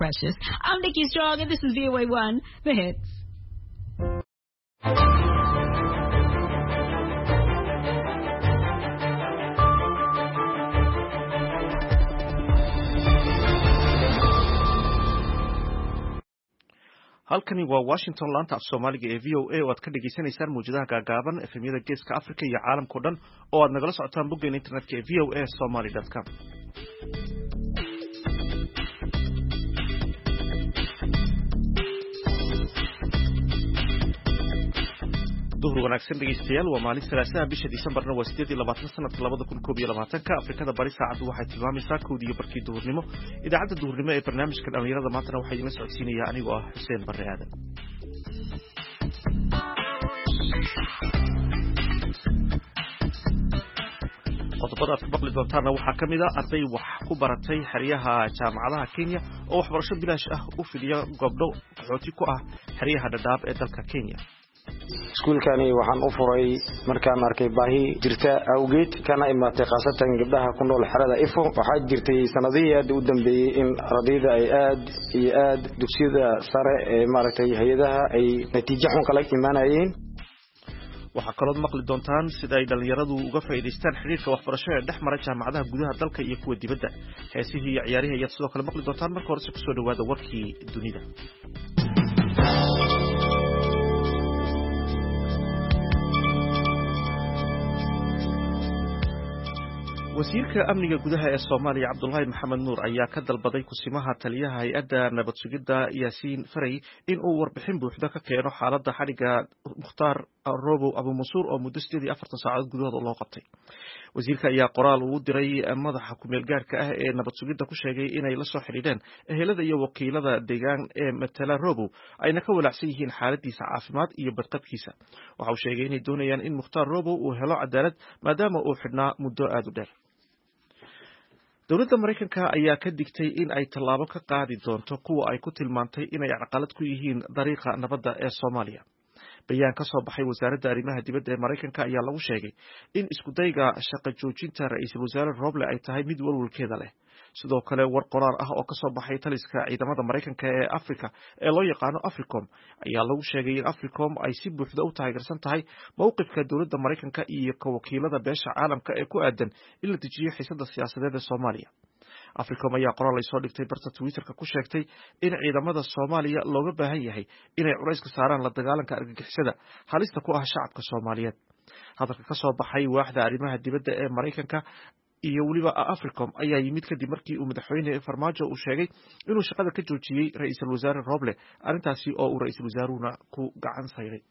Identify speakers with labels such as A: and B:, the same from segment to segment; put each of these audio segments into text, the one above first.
A: Precious. I'm Nikki Strong, and this is VOA1, The Hits.
B: halkani waa Washington laanta af Soomaaliga ee VOA oo aad ka dhageysanaysaan muujadaha gaagaaban efemyada geeska Afrika iyo caalamka oo dhan oo aad nagala socotaan boggeena internetka ee voasomali.com. duhur wanaagsan dhegeystayaal waa maalin Salaasaha bisha Diseembarna waa 28 sanadka 2021 Afrikada bari saacadu waxay tilmaamaysaa 1:00 duhurnimo idaacadda duhurnimo ee barnaamijka dhalinyarada maantana waxay ila socodsiinaya anigoo ah Xuseen Barre Aadan. qodobada aad ku maqli doontaana waxaa ka mid ah arday wax ku baratay xeryaha jaamacadaha Kenya oo waxbarasho bilaash ah u fidiya gobdho qaxooti ku ah xeryaha Dadaab ee dalka Kenya.
C: iskuulkani waxaan u furay markaan arkay baahi jirta awgeed kana imaatay qaasatan gabdhaha ku nool xerada Ifo waxaa jirtay sanadihii aad u dambeeyay in ardayda ay aad dugsiyada sare ee maaragtay hay'adaha ay natiijo xun kala imaanayeen.
B: waxaa kaloo maqli doontaan sida ay dhalinyaradu uga faa'iideystaan xiriirka waxbarasho ee dhex mara jaamacadaha gudaha dalka iyo kuwa dibadda. heesihii iyo ciyaarihii ayaad sidoo kale maqli doontaan marka hore si kusoo dhawaada warkii dunida. wasiirka amniga gudaha ee Soomaaliya Cabdullaahi Maxamed Nuur ayaa ka dalbaday kusimaha taliyaha hay'adda nabad sugidda Yaasiin Faray in uu warbixin buuxda ka keeno xaaladda xadhiga Mukhtaar Robow Abu Mansuur oo muddo 48 saacadood gudahood loo qabtay. wasiirka ayaa qoraal uu diray madaxa ku-meel gaarka ah ee nabad sugidda ku sheegay inay la soo xiriireen ehelada iyo wakiilada deegaan ee matala Robow ayna ka walaacsan yihiin xaaladiisa caafimaad iyo badqabkiisa. waxa uu sheegay inay doonayaan in Mukhtaar Robow uu helo cadaalad maadaama uu xidhnaa muddo aad u dheer. dowladda Mareykanka ayaa ka digtay in ay tallaabo ka qaadi doonto kuwa ay ku tilmaantay inay caqalad ku yihiin dariiqa nabadda ee Soomaaliya. bayaan ka soo baxay wasaaradda arrimaha dibadda ee Mareykanka ayaa lagu sheegay in isku dayga shaqo joojinta ra'iisul wasaare Roble ay tahay mid walwalkeeda leh. sidoo kale war qoraal ah oo ka soo baxay taliska ciidamada Mareykanka ee Afrika ee loo yaqaano Africom ayaa lagu sheegay in Africom ay si buuxda u taageersan tahay mowqifka dowladda Mareykanka iyo ka wakiilada beesha caalamka ee ku aadan in la dejiyo xiisadda siyaasadeed ee Soomaaliya. Africom ayaa qoraal ay soo dhigtay barta Twitterka ku sheegtay in ciidamada Soomaaliya looga baahan yahay inay culays ka saaraan la dagaalanka argagixisada halista ku ah shacabka Soomaaliyeed. hadalka ka soo baxay waaxda arrimaha dibadda ee Mareykanka iyo waliba Africom ayaa yimid kadib markii uu madaxweyne Farmaajo uu sheegay inuu shaqada ka joojiyay ra'iisul wasaare Roble arrintaasi oo uu ra'iisul wasaaruhuna ku gacan sayray.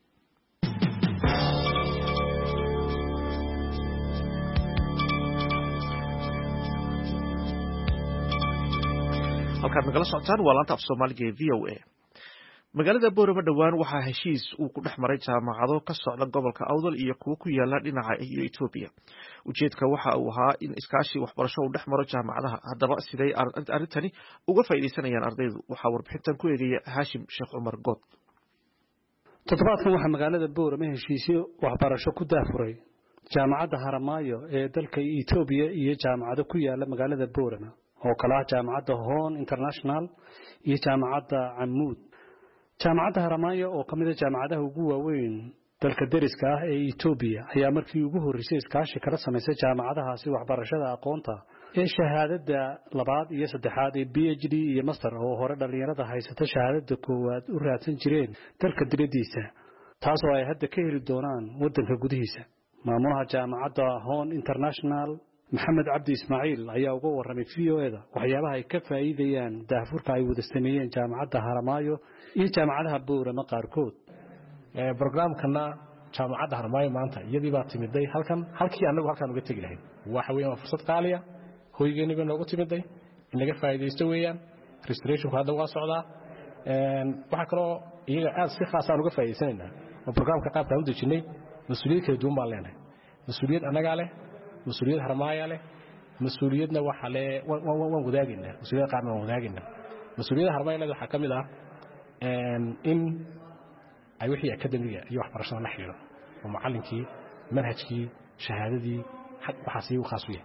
B: halkaad nagala socotaan waa laanta af Soomaaliga ee VOA. magaalada Boorama dhawaan waxaa heshiis uu ku dhex maray jaamacado ka socda gobolka Awdal iyo kuwa ku yaala dhinaca Itoobiya. ujeedka waxa uu ahaa in iskaashi waxbarasho uu dhex maro jaamacadaha. haddaba siday arrintani uga faa'iideysanayaan ardaydu waxaa warbixintan ku eegaya Haashim Sheekh Umar Good.
D: toddobaadkan waxaa magaalada Boorama heshiisyo waxbarasho ku daafuray jaamacadda Haramaayo ee dalka Itoobiya iyo jaamacado ku yaala magaalada Boorama oo kala ah jaamacadda Hoon International iyo jaamacadda Amuud. jaamacadda Haramaayo oo kamid ah jaamacadaha ugu waaweyn dalka deriska ah ee Itoobiya ayaa markii ugu horeysay iskaashi kala sameysay jaamacadahaasi waxbarashada aqoonta ee shahaadada labaad iyo saddexaad ee PhD iyo master oo hore dhalinyarada haysata shahaadada koowaad u raadsan jireen dalka dibadiisa taas oo ay hadda ka heli doonaan wadanka gudihiisa. maamulaha jaamacadda Hoon International Maxamed Cabdi Ismaaciil ayaa uga warramay VOA-da waxyaabaha ay ka faa'iideyaan daafurka ay wada sameeyeen jaamacadda Haramaayo iyo jaamacadaha Boorama qaarkood.
E: barnaamijkana jaamacadda Haramaayo maanta iyadii baa timiday halkii anagu halkaan uga tagi lahayn waxa weeyaan fursad qaali ah hoygeeniba noogu timiday in laga faa'iideysto weeyaan. restoration hadda waa socdaa waxa kaloo iyaga aad si khaas ah uga faa'iideysanaynaa oo barnaamijka qaabka u dejinay mas'uuliyad kala duwan baan leenahay. mas'uuliyad anaga leh مسؤولية هرماية له مسؤوليتنا وحلا ووداجنا مسؤولية قارنا ووداجنا مسؤولية هرماية له حكم ده إن أيوحي أكاديمية أيوح برشلونة نحيله ومعلم كي منهج كي شهادة دي حق وحاسي وخاصية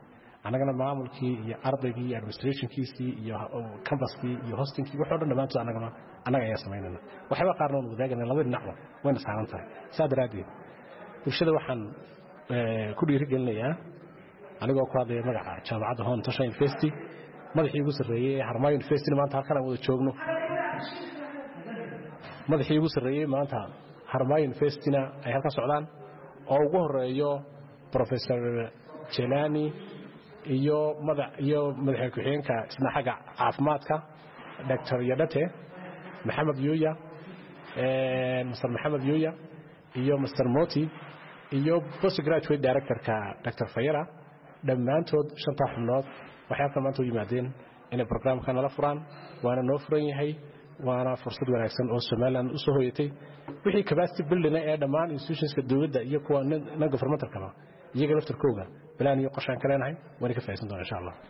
E: annagana maamulkii iyo ardaygii iyo administrationkiisii iyo cambaskii iyo hostingkii waxoo dhan dhammaantood annaga ayaa samaynayna waxyaaba qaarna waan wadaagana laba dhinacba wayna saaran tahay saa daraaddeed bulshada waxaan ku dhiirigelinayaa anigoo ku hadlaya magaca jaamacadda Hon International University madaxii ugu sarreeyay Harmayo University maanta halkan aan wada joogno madaxii ugu sarreeyay maanta Harmayo University-na ay halka socdaan oo ugu horeeyo Professor Jelani iyo madaxa ku-xigeenka isna xagga caafimaadka Dr. Yadate Maxamed Yuya Mr. Maxamed Yuya iyo Mr. Moti iyo postgraduate director-ka Dr. Fayera dhammaantood shanta xubnood waxay halkan maanta u yimaadeen inay barnaamijka nala furaan waana noo furan yahay waana fursad wanaagsan oo Soomaaliland u soo hoyatay wixii capacity building ee dhammaan institutionska dawladda iyo kuwa non-governmental kala iyaga laftarkooda balaan iyo qorshaan ka leenahay waan ka faa'iideysan doonaa insha Allah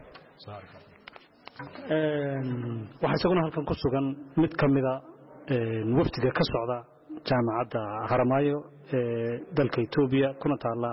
D: waxa isaguna halkan ku sugan mid kamida waftiga ka socda jaamacadda Haramayo ee dalka Itoobiya kuna taala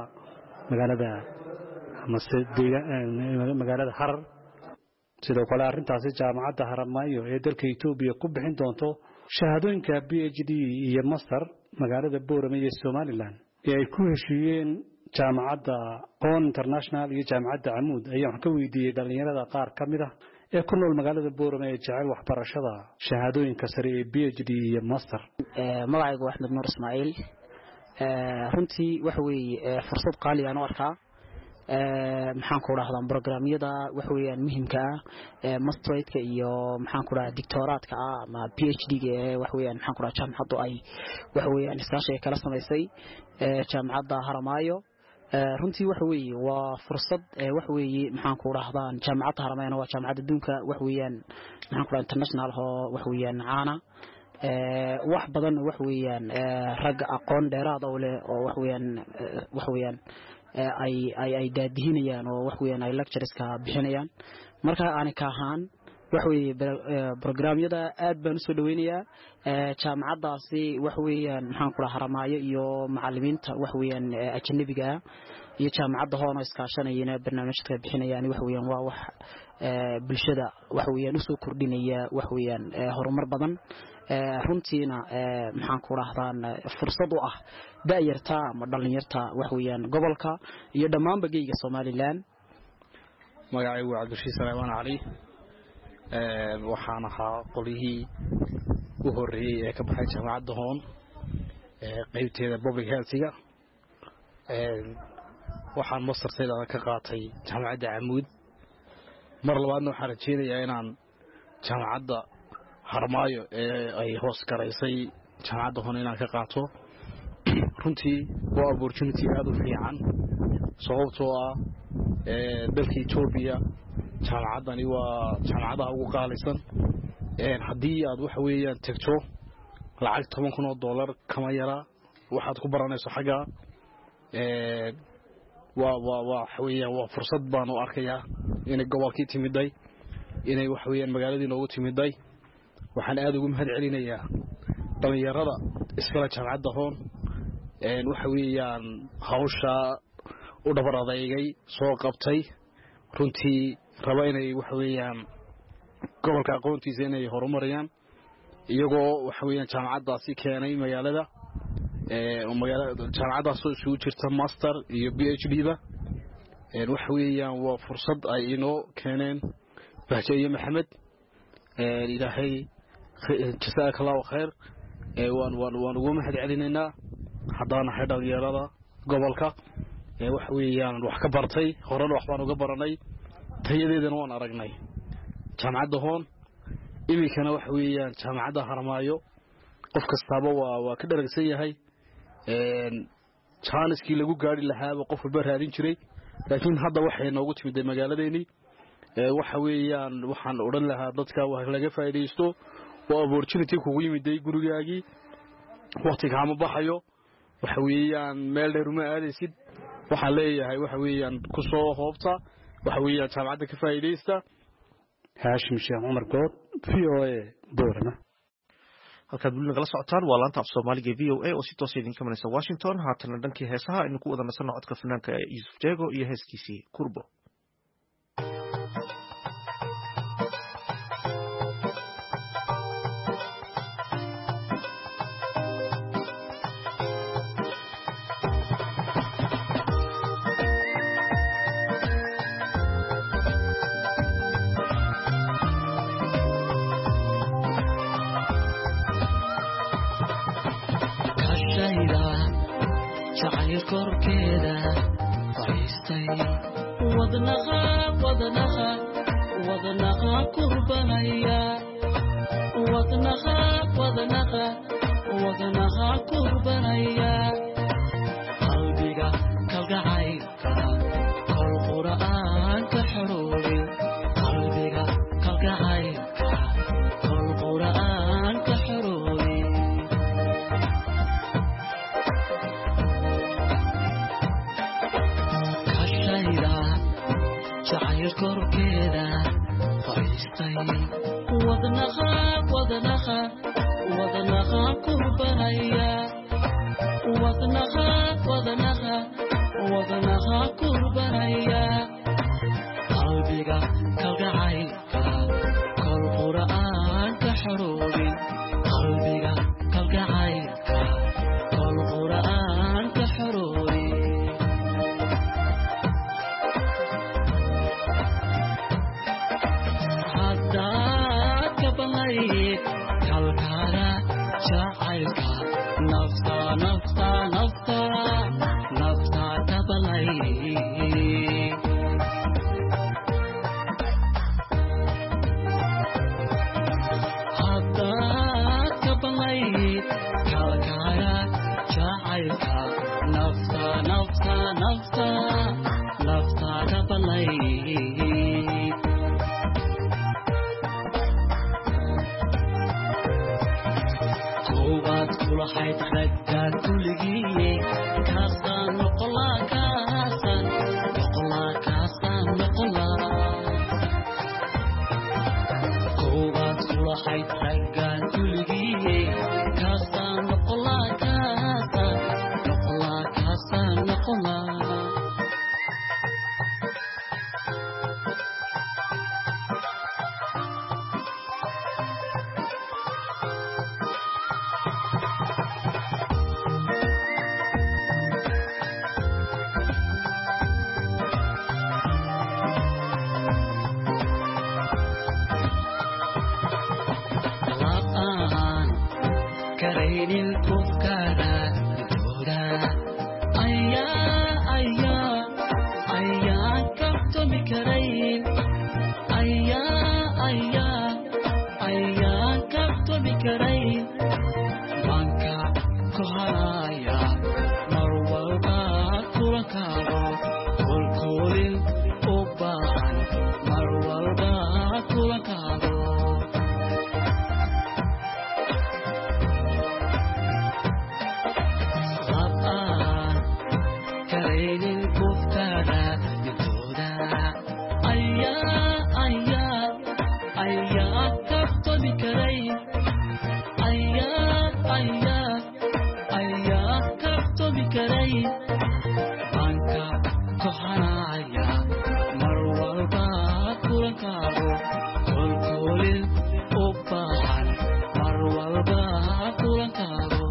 D: magaalada Harar sidoo kale arintaasi jaamacadda Haramayo ee dalka Itoobiya ku bixin doonto shahaadooyinka PhD iyo master magaalada Boorame ee Somaliland ee ay ku heshiiyeen jaamacadda Hon International iyo jaamacadda Amuud ayaa ka weydiiyay dhalinyarada qaar kamid ah ee ku nool magaalada Boorame ee jecel waxbarashada shahaadooyinka sare ee PhD iyo master
F: magacaygu Axmed Nuur Ismaaciil runtii waxa weeye fursad qaali ah oo arkaa maxaan ku raahdaa programyada waxa weeyaan muhiimka ah masterate-ka iyo maxaan ku raahdaa doctorate-ka ama PhD-ga waxa weeyaan maxaan ku raahdaa jaamacaddu ay waxa weeyaan iskaashi kala samaysay jaamacadda Haramayo runtii waxa weeye waa fursad waxa weeye maxaan ku raahdaa jaamacadda Haramayo waa jaamacadda adduunka waxa weeyaan maxaan ku raahdaa international oo waxa weeyaan caana wax badan waxa weeyaan rag aqoon dheeraad ah oo waxa weeyaan ay daadihinayaan oo wax weeyaan ay lectures-ka bixinayaan marka aan ka ahaan wax weeye programyada aad baan u soo dhaweynayaa jaamacadaasi wax weeyaan maxaan ku raahdaa Haramayo iyo macallimiinta wax weeyaan ajnabiga iyo jaamacadda Hon iskaashanayna barnaamijka bixinayaan wax weeyaan waa wax bulshada wax weeyaan u soo kordhinaya wax weeyaan horumar badan runtiina maxaan ku raahdaa fursad u ah daayarta ama dhalinyarta wax weeyaan gobolka iyo dhammaan bagayga Somaliland
G: magacaygu waa Cabdishiis Salaaman Ali waxaan ahaa qolihii u horeeyay ee ka baxay jaamacadda Hon qaybteeda public health-ga waxaan masterteeda ka qaatay jaamacadda Amuud mar labaadna waxaan rajeynayaa inaan jaamacadda Haramayo ee ay hoos garaysay jaamacadda Hon inaan ka qaato runtii waa opportunity aad u fiican sababtoo ah dalka Itoobiya jaamacadani waa jaamacadaha ugu qaalisan haddii aad waxa weeyaan tagto lacag $10,000 kama yara waxaad ku baranayso xagga waxa weeyaan waa fursad baan u arkayaa inay gobolkii timiday inay waxa weeyaan magaaladii noogu timiday waxaan aad ugu mahad celinayaa dhalinyarada iskala jaamacadda Hon waxa weeyaan hawsha u dhabar adeegay soo qabtay runtii raba inay waxa weeyaan gobolka aqoontiisa inay horumariyaan iyagoo waxa weeyaan jaamacadaasi keenay magaalada jaamacadaas oo isugu jirta master iyo PhD-ba waxa weeyaan waa fursad ay inoo keeneen Bahjo iyo Maxamed ilaahay jazakallahu khayr waan ugu mahad celinaynaa haddana dhalinyarada gobolka waxa weeyaan wax ka bartay horena wax baan uga baranay tayadeedana waan aragnay jaamacadda Hon imikana waxa weeyaan jaamacadda Haramayo qof kastaaba waa ka dharagsan yahay jaaniskii lagu gaari lahaa qof walba raadin jiray laakiin hadda waxay noogu timid magaaladeeni waxa weeyaan waxaan oran lahaa dadka wax laga faa'iideysto waa opportunity kugu yimid gurigaagii waqtiga ama baxayo waxa weeyaan meel dheer uma aadaysid waxaan leeyahay waxa weeyaan ku soo hoobta waxa weeyaan jaamacadda ka faa'iideysta
D: Hashim Sheekh Umar Good VOA Boorama
B: halkaad weli nagala socotaan waa laanta af Soomaaliga VOA oo si toos idin ka imanaysa Washington haatan dhankii heesaha aynu ku wada nasanno codka fanaanka Yusuf Jego iyo heeskiisii Kurbo
H: jacayl korkeeda fadhiistay wadnaha kurbanaya wadnaha kurbanaya qalbiga kalgacaylka kol qur'aan ka xoroobin qalbiga kalgacaylka kol qur'aan ka xoroobin kashayda jacayl korkeeda fadhiistay wadnaha kurbanaya wadnaha kurbanaya qalbiga kalgacaylka kol qur'aan ka xoroobin qalbiga kalgacaylka kol qur'aan ka xoroobin haddaad ka balayd kalkaada jacaylka nafta ka balayd haddaad ka balayd kalkaada jacaylka nafta ka balayd koowaad kulahayd raggaad kuligiiye kaasaan noqolaa koowaad kulahayd raggaad kuligiiye kaasaan noqolaa karaynin kufkara dooda ayaa kabtomi karayn ayaa kabtomi karayn manka kohanaya mar walba kulankaago kolkoolin u baahan mar walba kulankaago banka kohanaya mar walba kulankaago kolkoolin u baahan mar walba kulankaago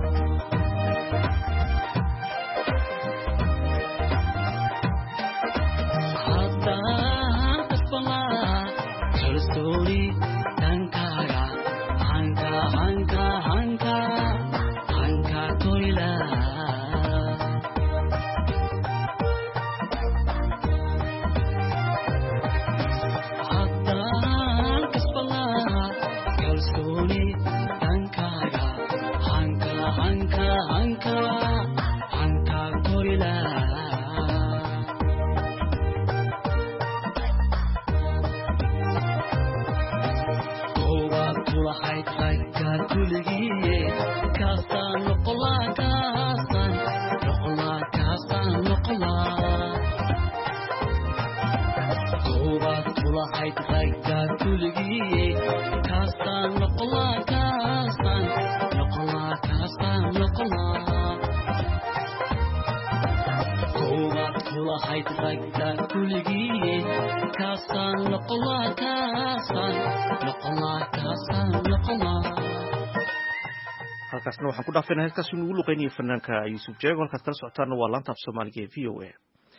H: haddaan kasbanlaa kalsooni dhankaaga hanka toyla kulahayd raggaad kuligiiye kaasaan noqolaa koowaad kulahayd raggaad kuligiiye kaasaan noqolaa koowaad kulahayd raggaad kuligiiye kaasaan noqolaa
B: halkaasna waxaan ku dhaafayna heeskaas inugu luqeynaya fanaanka yuusuf jeego halkaad kala socotaana waa laanta af soomaaliga ee v o a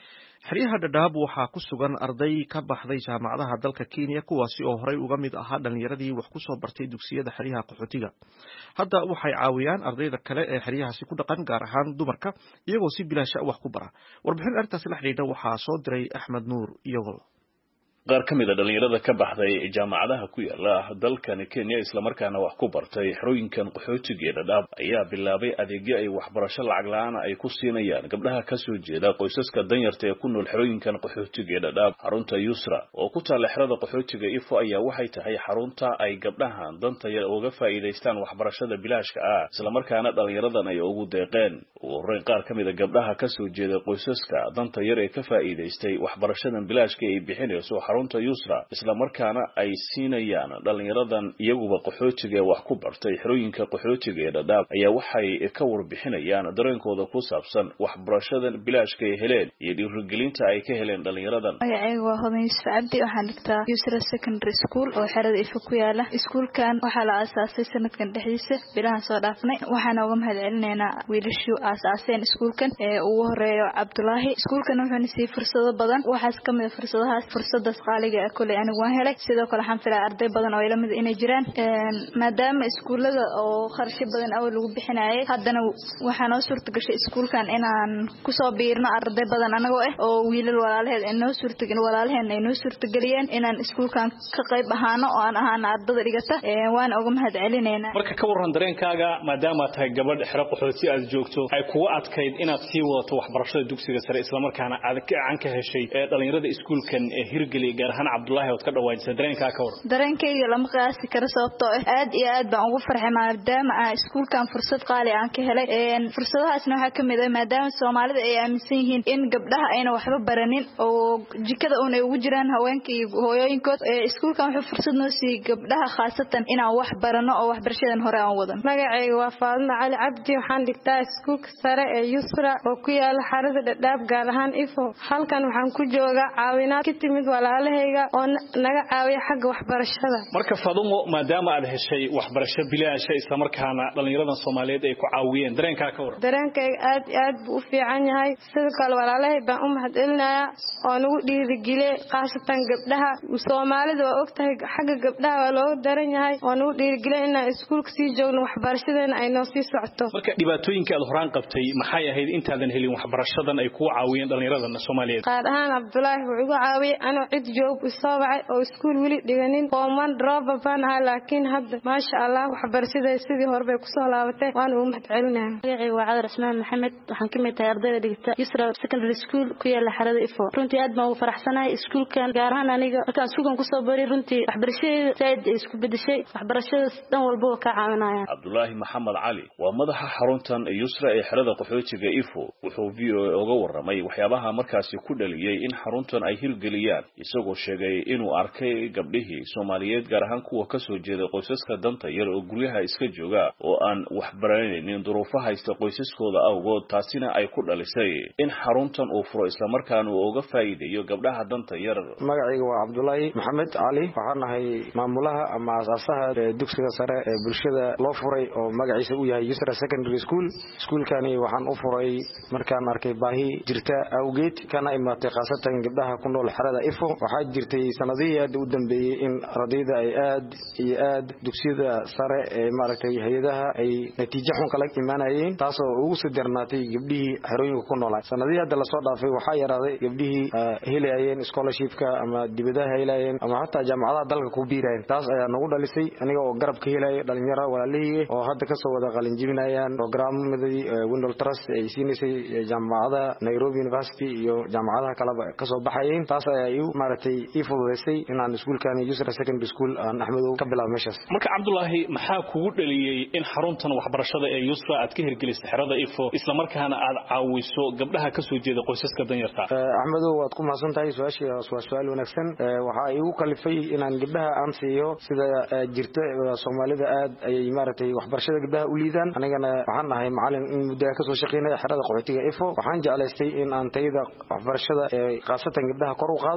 B: xeryaha Dadaab waxaa ku sugan arday ka baxday jaamacadaha dalka Kenya kuwaasi oo horey uga mid ahaa dhalinyaradii wax ku soo bartay dugsiyada xeryaha qaxootiga. Hadda waxay caawiyaan ardayda kale ee xeryahaasi ku dhaqan gaar ahaan dumarka iyagoo si bilaash ah wax ku bara. Warbixin arrintaasi la xiriirta waxaa soo diray Axmed Nuur Iyagol.
I: qaar ka mid ah dhalinyarada ka baxday jaamacadaha ku yaala dalkan Kenya isla markaana wax ku bartay xarooyinkan qaxootiga ee Dadaab ayaa bilaabay adeegyo ay waxbarasho lacag la'aan ay ku siinayaan gabdhaha ka soo jeeda qoysaska danyarta ee ku nool xarooyinkan qaxootiga ee Dadaab. Xarunta Yusra oo ku taal xerada qaxootiga Ifo ayaa waxay tahay xarunta ay gabdhaha danta yar uga faa'iideystaan waxbarashada bilaashka ah isla markaana dhalinyaradan ay ugu deeqeen. Wareen qaar ka mid ah gabdhaha ka soo jeeda qoysaska danta yar ee ka faa'iideystay waxbarashadan bilaashka ay bixinayso xarunta Yusra isla markaana ay siinayaan dhalinyaradan iyaguba qaxootiga wax ku bartay xerooyinka qaxootiga ee Dadaab ayaa waxay ka warbixinayaan dareenkooda ku saabsan waxbarashadan bilaashka ay heleen iyo dhiirigelinta ay ka heleen dhalinyaradan.
J: Ayaga waa Hodan Yusuf Cabdi waxaan dhigtaa Yusra Secondary School oo xerada Ifo ku yaala. Iskuulkan waxaa la aasaasay sanadkan dhexdiisa bilahan soo dhaafnay. Waxaan uga mahadcelinaynaa wiilashu aasaaseen iskuulkan ee ugu horeeyo Cabdullaahi. Iskuulkan wuxuu siiyay fursado badan. Waxaas ka mid ah fursadaas qaaliga ah kulay anigu waan helay. Sidoo kale waxaan filayaa arday badan oo ila mid inay jiraan. Maadaama iskuulada oo kharash badan awal lagu bixinayay haddana waxaa noo suurtagashay iskuulkan inaan ku soo biirno arday badan anagoo ah oo wiilal walaalaheed ay noo suurtageliyeen inaan iskuulkan ka qayb ahaano oo aan ahaan ardayda dhigata. Waan uga mahadcelinaynaa.
K: Marka ka waran dareenkaaga maadaama tahay gabadh xero qaxooti aad joogto ay kugu adkayd inaad sii wadato waxbarashada dugsiga sare isla markaana aad ka heshay dhalinyarada iskuulkan ee hirgeli gaar ahaan Cabdullaahi oo ka dhawaajisay dareenkaaga ka waran.
J: Dareenkayga lama qiyaasi karo sababtoo ah aad iyo aad baan ugu farxay maadaama aan iskuulkan fursad qaali aan ka helay. Fursadahaasna waxaa ka mid ah maadaama Soomaalida ay aaminsan yihiin in gabdhaha ayna waxba baranin oo jikada uun ay ugu jiraan haweenka iyo hooyooyinkood. Iskuulkan wuxuu fursad noo siiyay gabdhaha khaasatan inaan wax barano oo waxbarashadan hore aan wadan.
L: Magacayga waa Faadma Cali Cabdi waxaan dhigtaa iskuulka sare ee Yusra oo ku yaala xarada Dadaab gaar ahaan Ifo. Halkan waxaan ku joogaa caawinaad ka timid walaalahayga oo naga caawiya xagga waxbarashada.
K: Marka Faadmo maadaama aad heshay waxbarasho bilaash ah isla markaana dhalinyaradan Soomaaliyeed ay ku caawiyeen dareenkaaga ka waran.
L: Dareenkayga aad buu u fiican yahay. Sidoo kale walaalahay baan u mahadcelinayaa oo nagu dhiirigeliyay qaasatan gabdhaha Soomaalida oo ogtahay xagga gabdhaha waa loo daran yahay oo nagu dhiirigeliyay inaan iskuulka sii joogno waxbarashadeena ay noo sii socoto.
K: Marka dhibaatooyinka aad horaan qabtay maxay ahayd intaadan helin waxbarashadan ay ku caawiyeen dhalinyaradan Soomaaliyeed?
L: qaar ahaan Cabdullaahi wuxuu igu caawiyay anoo cid joog u soo wacay oo iskuul wali dhiganin Forman drop baan ahaa laakiin hadda ma sha Allah waxbarashada sidii hore bay ku soo laabatay waan u mahadcelinayaa.
M: Magacayga waa Cabdi Rasmaan Maxamed waxaan ka mid tahay ardayda dhigta Yusra Secondary School ku yaala xarada Ifo. Runtii aad baan u faraxsanahay iskuulkan gaar ahaan aniga markaan suugan ku soo baray runtii waxbarashada said isku bedeshay waxbarashada dhan walba ka caawinaya.
I: Cabdullaahi Maxamed Cali waa madaxa xaruntan Yusra ee xerada qaxootiga Ifo wuxuu VOA uga warramay waxyaabaha markaasi ku dhaliyay in xaruntan ay hirgeliyaan isagoo sheegay inuu arkay gabdhihii Soomaaliyeed gaar ahaan kuwa ka soo jeeda qoysaska danta yar oo guryaha iska jooga oo aan wax baranaynin duruufaha haysta qoysaskooda awgood taasina ay ku dhalisay in xaruntan uu furo isla markaana uu uga faa'iideeyo gabdhaha danta yar.
C: Magacayga waa Cabdullaahi Maxamed Cali waxaan ahay maamulaha ama asaasaha dugsiga sare ee bulshada loo furay oo magaciisa uu yahay Yusra Secondary School. Iskuulkani waxaan u furay markaan arkay baahi jirta awgeed kana imaatay qaasatan gabdhaha ku nool xerada Ifo. Waxaa jirtay sanadihii aad u dambeeyay in ardayda ay aad dugsiyada sare ee maaragtay hay'adaha ay natiijo xun kala imaanayeen taasoo ugu soo darnaatay gabdhihii xerooyinka ku noolaa. Sanadihii hadda la soo dhaafay waxaa yaraaday gabdhihii helayeen scholarship-ka ama dibadaha helayeen ama hatta jaamacadaha dalka ku biirayeen. Taas ayaa nagu dhalisay aniga oo garab ka helay dhalinyaro walaalihii oo hadda ka soo wada qalin jebinayaan programmadii Windol Trust ay siinayay jaamacada Nairobi University iyo jaamacadaha kale ka soo baxayeen. Taas ayaa igu maaragtay ii fududeysay inaan iskuulkan Yusra Secondary School aan Axmedow ka bilaabo meeshaas.
K: Marka Cabdullaahi maxaa kugu dhaliyay in xaruntan waxbarashada ee Yusra aad ka hirgelisay xerada Ifo isla markaana aad caawiso gabdhaha ka soo jeeda qoysaska danyarta?
C: Axmedow waad ku mahadsantahay su'aashaas waa su'aal wanaagsan. Waxa igu kalifay inaan gabdhaha aan siiyo sida jirta Soomaalida aad ay maaragtay waxbarashada gabdhaha u liidaan. Anigana waxaan ahay macallin in muddo ka soo shaqeynay xerada qaxootiga Ifo. Waxaan jeclaystay in aan tayada waxbarashada ee qaasatan gabdhaha kor u qaado sidaas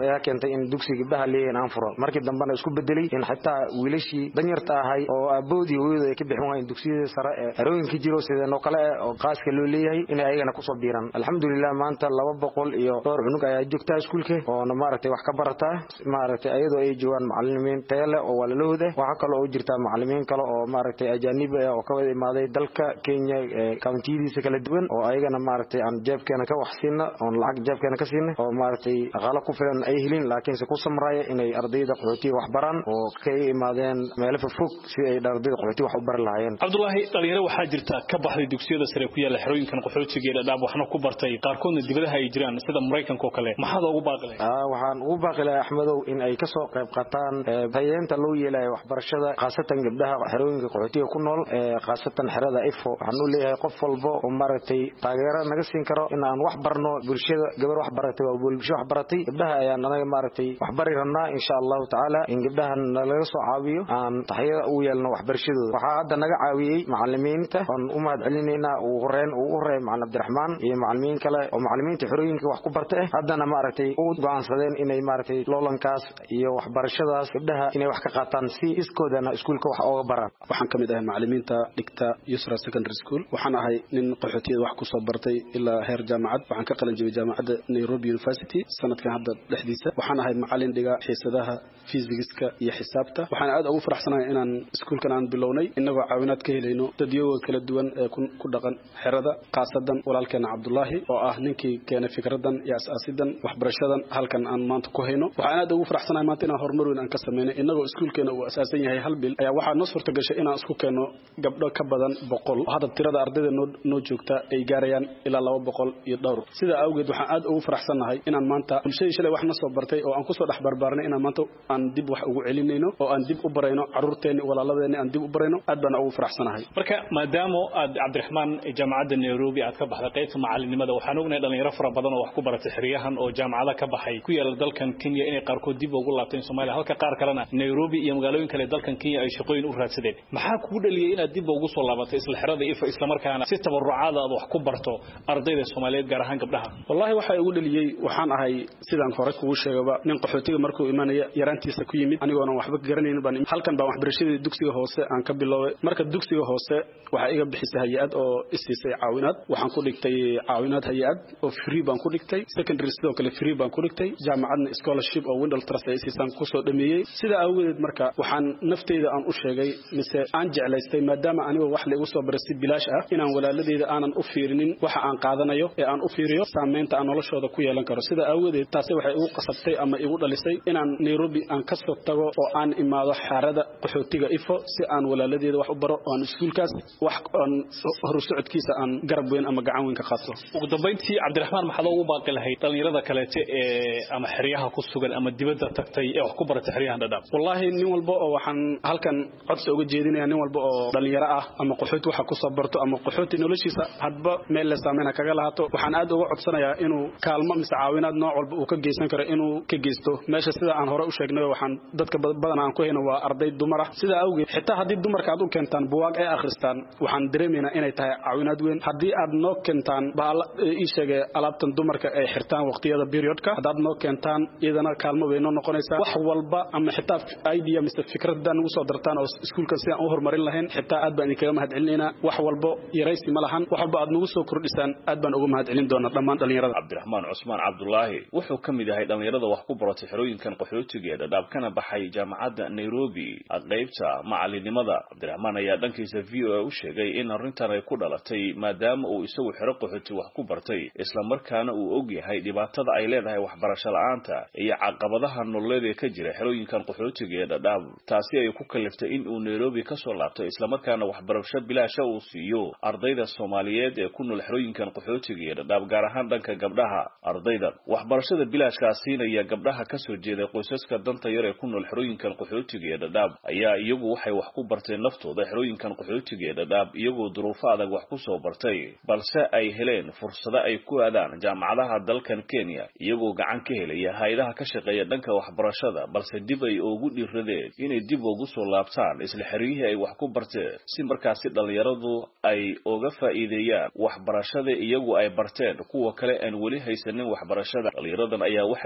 C: ayaa keentay in dugsiga gabdhaha leeyahay aan furo markii dambana isku bedelay in xitaa wiilashii danyarta ahay oo aaboodii hooyada ay ka bixin waayeen dugsiyada sare ee xerooyinka jiro sidoo kale oo qaaska loo leeyahay in ayagana ku soo biiran alxamdulillah maanta 200 iyo dhowr cunug ayaa joogta iskuulka oo maaragtay wax ka barata maaragtay ayadoo ay joogan macallimiin tayo leh oo walaalahooda waxa kale oo jirta macallimiin kale oo maaragtay ajaanib ah oo ka wada imaaday dalka Kenya county-diisa kala duwan oo ayagana maaragtay aan jeebkeena ka wax siina oo lacag jeebkeena ka siina oo maaragtay aqala ku filan ay helin laakiin se ku samraaya inay ardayda qaxootiga wax baraan oo ka imaadeen meelo fog si ay ardayda qaxootiga wax u bar lahaayeen
K: Cabdullaahi dhalinyaro waxaa jirta ka baxday dugsiyada sare ku yaala xerooyinkan qaxootiga ee Dadaab waxna ku bartay qaarkoodna dibadaha ay jiraan sida Mareykanka oo kale maxaad ugu baaqilay
C: waxaan ugu baaqilay Axmedow in ay ka soo qayb qaataan hay'adda loo yeelay waxbarashada qaasatan gabdhaha xerooyinka qaxootiga ku nool qaasatan xerada ifo waxaan u leeyahay qof walba oo maaragtay taageero naga siin karo in aan wax barno bulshada gabar wax baratay oo bulsho wax baratay gabdhaha ayaan anaga maaragtay wax bari rabnaa insha Allah taala in gabdhaha laga soo caawiyo aan taxiyada u yeelno waxbarashadooda waxa hadda naga caawiyay macallimiinta oo u mahad celinayna uu horeen macallin Abdiraxmaan iyo macallimiin kale oo macallimiinta xerooyinka wax ku bartay haddana maaragtay u go'aansadeen inay maaragtay loolankaas iyo waxbarashadaas gabdhaha inay wax ka qaataan si iskoodana iskuulka wax uga baraan
N: waxaan kamid ahay macallimiinta dhigta Yusra Secondary School waxaan ahay nin qaxootiyada wax ku soo bartay ilaa heer jaamacad waxaan ka qalin jabiyay jaamacadda Nairobi University sanadkan hadda dhexdiisa waxaan ahay macallin dhiga xiisadaha physics-ka iyo xisaabta waxaan aad ugu faraxsanahay inaan iskuulkan aan bilownay inagoo caawinaad ka helayno dadyoga kala duwan ee ku dhaqan xerada qaasadan walaalkeena Cabdullaahi oo ah ninkii keenay fikradan iyo asaasidan waxbarashadan halkan aan maanta ku hayno waxaan aad ugu faraxsanahay maanta inaan horumar weyn aan ka sameeyno inagoo iskuulkeena uu asaasan yahay hal bil ayaa waxaa noo suurta gashay inaan isku keeno gabdho ka badan 100 hadda tirada ardayda noo joogta ay gaarayaan ilaa 200 iyo dhowr sida awgeed waxaan aad ugu faraxsanahay inaan maanta bulshada shalay wax na soo bartay oo aan ku soo dhaxbarbaarnay inaan maanta aan dib wax ugu celinayno oo aan dib u barayno caruurteena walaaladeena aan dib u barayno aad baan ugu faraxsanahay
K: marka maadaama aad Cabdiraxmaan jaamacadda Nairobi aad ka baxday qaybta macallinimada waxaan ognahay dhalinyaro fara badan oo wax ku baratay xiriyahan oo jaamacada ka baxay ku yaala dalkan Kenya inay qaarkood dib ugu laabteen Soomaaliya halka qaar kalena Nairobi iyo magaalooyin kale dalkan Kenya ay shaqooyin u raadsadeen maxaa kugu dhaliyay inaad dib ugu soo laabatay isla xirada isla markaana si tabarucaad aad wax ku barto ardayda Soomaaliyeed gaar ahaan gabdhaha
N: wallahi waxa igu dhaliyay waxaan ahay sidaan hore kugu sheegaba nin qaxootiga markuu imaanaya yaraantiisa ku yimid anigoona waxba garanaynin baan halkan baan waxbarashadii dugsiga hoose aan ka biloobay marka dugsiga hoose waxa iga bixisay hay'ad oo isisay caawinaad waxaan ku dhigtay caawinaad hay'ad oo free baan ku dhigtay secondary sidoo kale free baan ku dhigtay jaamacadna scholarship oo Windle Trust ay siisan ku soo dhameeyay sida awgeed marka waxaan naftayda aan u sheegay mise aan jeclaystay maadaama anigu wax la igu soo baray bilaash ah inaan walaaladeyda aanan u fiirinin waxa aan qaadanayo ee aan u fiiriyo saameynta aan noloshooda ku yeelan karo sida awgeed taasi waxay igu qasabtay ama igu dhalisay inaan Nairobi aan ka soo tago oo aan imaado xarada qaxootiga ifo si aan walaaladeyda wax u baro oo aan iskuulkaas wax aan horu socodkiisa aan garab weyn ama gacan weyn ka qaato
K: ugu dambeyntii Cabdiraxmaan maxaa ugu baaqi lahayd dhalinyarada kale ee ama xiriyaha ku sugan ama dibadda tagtay ee wax ku baratay xiriyahan Dadaab
N: wallahi nin walba oo waxaan halkan codsi uga jeedinayaa nin walba oo dhalinyaro ah ama qaxooti waxa ku soo barto ama qaxooti noloshiisa hadba meel la saameyna kaga lahaato waxaan aad uga codsanayaa inuu kaalmo mise caawinaad nooc walba uu ka geysan karo inuu ka geysto meesha sida aan hore u sheegnay waxaan dadka badan aan ku hayno waa arday dumar ah sida awgeed xitaa hadii dumarka aad u keentaan buugaag ay akhristaan waxaan dareemeynaa inay tahay caawinaad weyn hadii aad noo keentaan ii sheegay alaabtan dumarka ay xirtaan waqtiyada periodka hadaad noo keentaan iyadana kaalmo weyn noo noqonaysa wax walba ama xitaa idea mise fikradan ugu soo dartaan oo iskuulka si aan u horumarin lahayn xitaa aad baan idinkaga mahad celinayna wax walba yaraysi ma lahan wax walba aad nagu soo kordhisaan aad baan uga mahad celin doonaa dhammaan dhalinyarada
I: Cabdiraxmaan Cusmaan Cabdullaahi wuxuu kamid yahay dhalinyarada wax ku baratay xerooyinkan qaxootiga ee Dadaab kana baxay jaamacadda Nairobi qaybta macallinimada Cabdiraxmaan ayaa dhankiisa VOA u sheegay in arrintan ay ku dhalatay maadaama uu isagu xero qaxooti wax ku bartay isla markaana uu og yahay dhibaatada ay leedahay waxbarasho la'aanta iyo caqabadaha nololeed ee ka jira xerooyinkan qaxootiga ee Dadaab taasi ay ku kaliftay in uu Nairobi ka soo laabto isla markaana waxbarasho bilaash ah uu siiyo ardayda Soomaaliyeed ee ku nool xerooyinkan qaxootiga ee Dadaab gaar ahaan dhanka gabdhaha ardayda waxbarashada bilaashka siinaya gabdhaha ka soo jeeda qoysaska danta yar ee ku nool xerooyinkan qaxootiga ee Dadaab ayaa iyagu waxay wax ku barteen naftooda xerooyinkan qaxootiga ee Dadaab iyagoo duruufo adag wax ku soo bartay balse ay heleen fursado ay ku aadaan jaamacadaha dalkan Kenya iyagoo gacan ka helaya hay'adaha ka shaqeeya dhanka waxbarashada balse dib ay ugu dhiiradeen inay dib ugu soo laabtaan isla xeriyihii ay wax ku barteen si markaasi dhalinyaradu ay uga faa'iideeyaan waxbarashada iyagu ay barteen kuwa kale aan weli haysanin waxbarashada dhalinyaradan ayaa waxay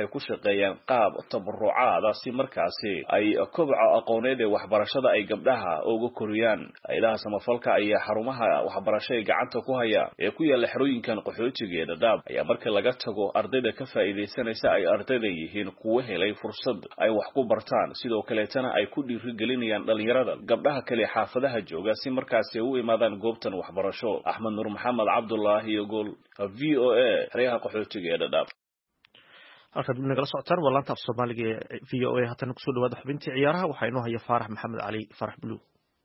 I: waxay ku shaqeeyaan qaab tabarucaada si markaasi ay kobaca aqooneed ee waxbarashada ay gabdhaha uga koriyaan hay'adaha samafalka ayaa xarumaha waxbarasho ee gacanta ku haya ee ku yaala xerooyinkan qaxootiga ee Dadaab ayaa marka laga tago ardayda ka faa'iideysanaysa ay ardayda yihiin kuwa helay fursad ay wax ku bartaan sidoo kale tan ay ku dhiirigelinayaan dhalinyarada gabdhaha kale xaafadaha jooga si markaasi u imaadaan goobtan waxbarasho Axmed Nuur Maxamed Cabdullaahi iyo Gool VOA xeryaha qaxootiga ee Dadaab
B: halkaad nagala socotaan waa laanta af Soomaaliga ee VOA haatan ku soo dhawaada xubintii ciyaaraha waxaa inoo haya Faarax Maxamed Cali Faarax Buluug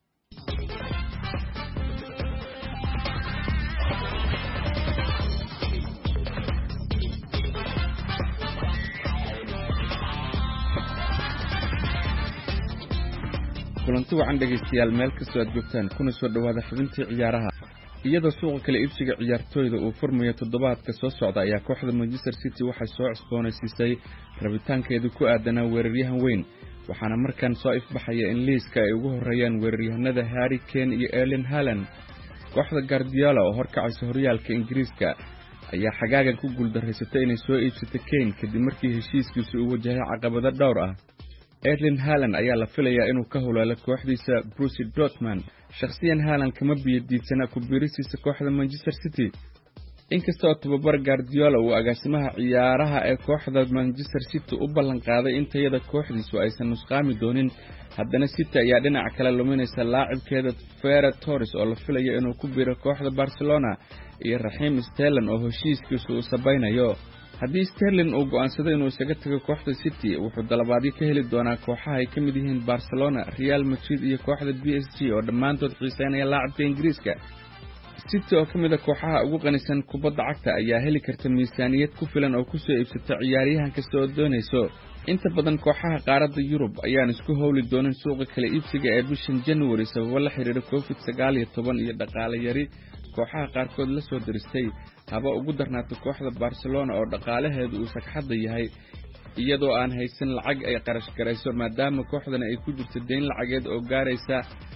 O: kulanti wacan dhegaystayaal meel kastoo aad joogtaan kuna soo dhawaada xubintii ciyaaraha iyadoo suuqa kala iibsiga ciyaartooyda uu furmayo toddobaadka soo socda ayaa kooxda Manchester City waxay soo cusboonaysiisay rabitaankeedu ku aadanaa weeraryahan weyn waxaana markan soo ifbaxaya in liiska ay ugu horeeyaan weeraryahanada Harry Kane iyo Erling Haaland kooxda Guardiola oo horkacaysa horyaalka Ingiriiska ayaa xagaagan ku guuldareysatay inay soo iibsato Kane kadib markii heshiiskiisu uu wajahay caqabado dhowr ah Erling Haaland ayaa la filayaa inuu ka howlaalo kooxdiisa Borussia Dortmund shakhsiyan Haaland kama biyadiidsana ku biirisiisa kooxda Manchester City inkastoo tababar Guardiola uu agaasimaha ciyaaraha ee kooxda Manchester City u ballan qaaday in tayada kooxdiisu aysan nusqaami doonin haddana City ayaa dhinaca kale luminaysa laacibkeeda Ferran Torres oo la filayo inuu ku biiro kooxda Barcelona iyo Raheem Sterling oo heshiiskiisu uu sabaynayo haddii Sterling uu go'aansado inuu isaga tago kooxda City wuxuu dalabaadyo ka heli doonaa kooxaha ay ka mid yihiin Barcelona, Real Madrid iyo kooxda PSG oo dhammaantood xiiseynaya laacibka Ingiriiska City oo kamid ah kooxaha ugu qanisan kubadda cagta ayaa heli karta miisaaniyad ku filan oo ku soo iibsata ciyaaryahan kasta oo doonayso inta badan kooxaha qaaradda Yurub ayaan isku howli doonin suuqa kala iibsiga ee bishan January sababo la xiriira COVID-19 iyo dhaqaale yari kooxaha qaarkood la soo diristay haba ugu darnaato kooxda Barcelona oo dhaqaalaheedu uu sagxadda yahay iyadoo aan haysan lacag ay qarash garayso maadaama kooxdana ay ku jirto deyn lacageed oo gaaraysa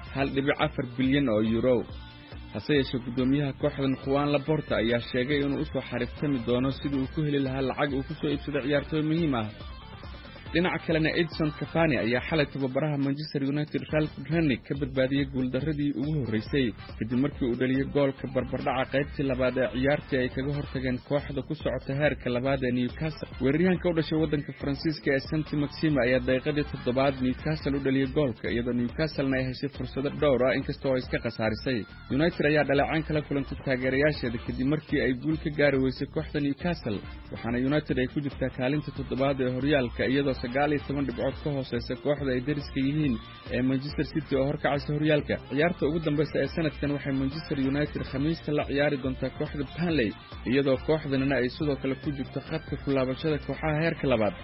O: 1.4 bilyan oo euro hase yeeshee gudoomiyaha kooxdan Juan Laporta ayaa sheegay inuu u soo xariftami doono sidii uu ku heli lahaa lacag uu ku soo iibsado ciyaartooy muhiim ah dhinaca kalena Edson Cavani ayaa xalay tababaraha Manchester United Ralph Rangnick ka badbaadiyay guuldaradii ugu horeysay kadib markii uu dhaliyay goolka barbardhaca qaybtii labaad ee ciyaartii ay kaga hortageen kooxda ku socota heerka labaad ee Newcastle weeraryahanka u dhashay wadanka Faransiiska ee Saint Maxime ayaa daqiiqadii toddobaad Newcastle u dhaliyay goolka iyadoo Newcastle ay heshay fursado dhowr ah inkastoo ay iska khasaarisay United ayaa dhaleecayn kala kulantay taageerayaasheeda kadib markii ay guul ka gaari weysay kooxda Newcastle waxaana United ay ku jirtaa kaalinta toddobaad ee horyaalka iyadoo 19 dhibcood ka hooseysa kooxda ay dariska yihiin ee Manchester City oo horkacaysa horyaalka ciyaarta ugu dambaysa ee sanadkan waxay Manchester United Khamiista la ciyaari doontaa kooxda Burnley iyadoo kooxdana ay sidoo kale ku jirto khadka ku laabashada kooxaha heerka labaad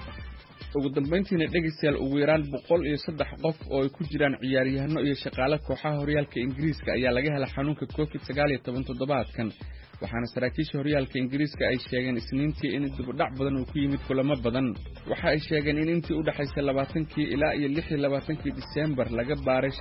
O: ugu dambeyntiina dhageystayaal ugu yaraan 103 qof oo ay ku jiraan ciyaaryahano iyo shaqaale kooxaha horyaalka Ingiriiska ayaa laga helay xanuunka COVID-19 toddobaadkan waxaana saraakiisha horyaalka Ingiriiska ay sheegeen Isniintii in dib u dhac badan uu ku yimid kulamo badan waxa ay sheegeen in intii u dhaxaysay 20 ilaa 26 December laga baaray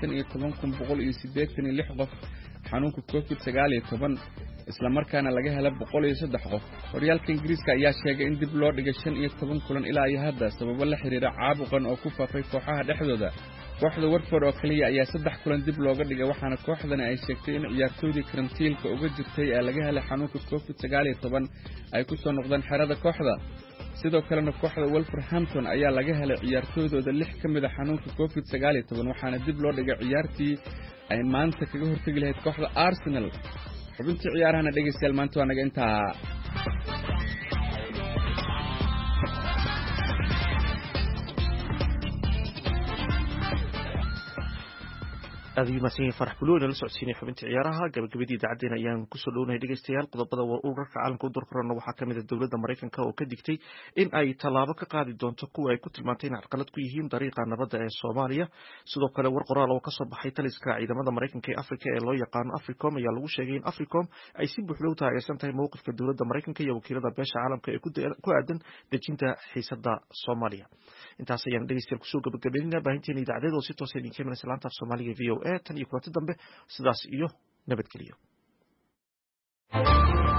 O: 15186 qof xanuunka COVID-19 isla markaana laga helay 103 qof horyaalka Ingiriiska ayaa sheegay in dib loo dhigay 15 kulan ilaa iyo hadda sababo la xiriira caabuqan oo ku faafay kooxaha dhexdooda kooxda Watford oo kaliya ayaa 3 kulan dib looga dhigay waxaana kooxdana ay sheegtay in ciyaartooydii karantiilka uga jirtay ee laga helay xanuunka COVID-19 ay ku soo noqdeen xerada kooxda sidoo kalena kooxda Wolverhampton ayaa laga helay ciyaartooydooda 6 kamid ah xanuunka COVID-19 waxaana dib loo dhigay ciyaartii ay maanta kaga hortagi lahayd kooxda Arsenal xubintii ciyaarahana dhageystayaal maanta waa naga intaa
B: aad maasii Faarax Buluug la socodsiinay xubinta ciyaaraha gabagabadii idaacaddeena ayaan ku soo dhownahay dhageystayaal qodobada wararka caalamka u dorkorona waxaa kamid ah dawladda Mareykanka oo ka digtay in ay tallaabo ka qaadi doonto kuwa ay ku tilmaantay in carqalad ku yihiin dariiqa nabadda ee Soomaaliya sidoo kale war qoraal oo ka soo baxay taliska ciidamada Mareykanka ee Afrika ee loo yaqaan Africom ayaa lagu sheegay in Africom ay si buuxda u taageersan tahay mowqifka dawladda Mareykanka iyo wakiilada beesha caalamka ee ku aadan dejinta xiisadda Soomaaliya intaas ayaan dhageystayaal kusoo gabagabeynaa baahinteena idaacadeed oo si toos ah idinka imanaysa laanta Soomaaliga VOA tan iyo kulanti dambe sidaas iyo nabadgelyo